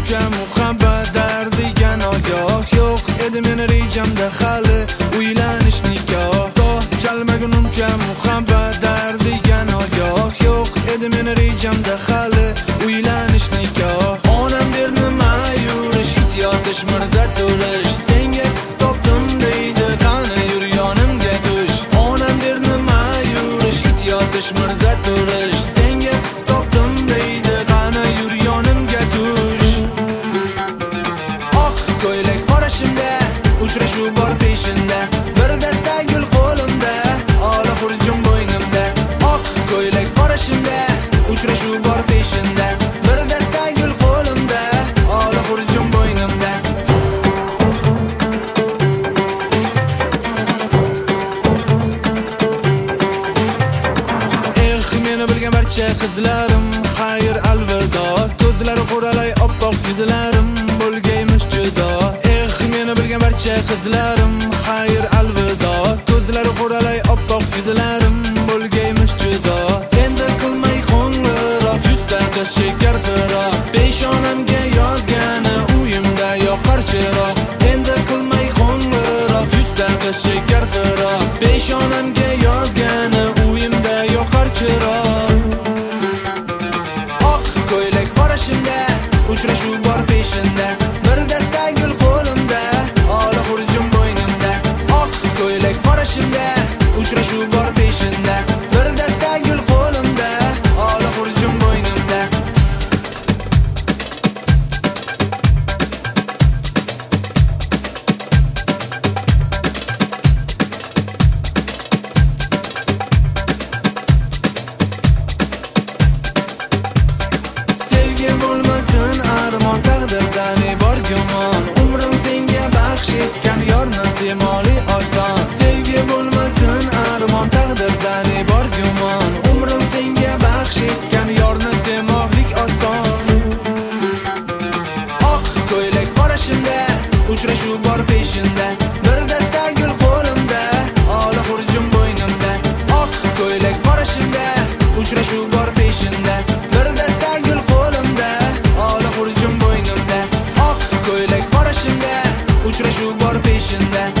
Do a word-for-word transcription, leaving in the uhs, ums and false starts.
gunimcha muhabbat dardiga nogoh yo'q edi meni rejamda hali uylanish nikoh. Goh chalmagunimcha muhabbat dardiga nogoh yo'q edi meni rejamda hali uylanish nikoh. Onam derdi mayurish it yotish mirza to'lish, senga qiz topdim deydi qani yur yonimga tush. Onam derdi mayurish it yotish mirza to'lish, senga qiz topdim deydi qani yur yonimga tush. Oq ko'ylak qorashimda uchrashuv bor peshinda, bir dasta gul qo'limda ola xurjum bo'ynimda. Oq ko'ylak qorashimda uchrashuv bor peshinda, bir dasta gul qo'limda ola xurjum bo'ynimda. Eh meni bilgan barcha qizlarim xayr alvido, ko'zlari qoralay oppoq yuzlarim bo'lgaymish judo. Eh meni bilgan barcha qizlarim xayr alvido, ko'zlari qoralay oppoq yuzlarim bo'lgaymish judo. Endi qilmay qo'ng'iroq yuzdan qiz shekar firoq, peshonamga yozgani uyimda yoqar chiroq. Endi qilmay qo'ng'iroq yuzdan qiz shekar firoq, peshonamga yozgani uyimda yoqar chiroq. Oq ko'ylak qorashimda uchrashuv bor peshinda, bir dasta gul qo'limda ola xurjum bo'ynimda. Oq ko'ylak qorashimda uchrashuv bor peshinda, bir dasta gul qo'limda ola xurjum bo'ynimda. Sevgi bo'lmasin armon, taqdirdan bor gumon, umrim senga baxsh etgan yorni semoli oson. Sevgi bo'lmasin armon, taqdirdan bor gumon, umrim senga baxsh etgan yorni semohlik oson. Oq ko'ylak qorashimda uchrashuv bor peshinda, bir dasta gul qo'limda ola xurjum bo'ynimda. Oq ko'ylak qorashimda uchrashuv bor peshinda, bir dasta gul qo'limda ola xurjum bo'ynimda. Oq ko'ylak qorashimda uchrashuv bor peshinda,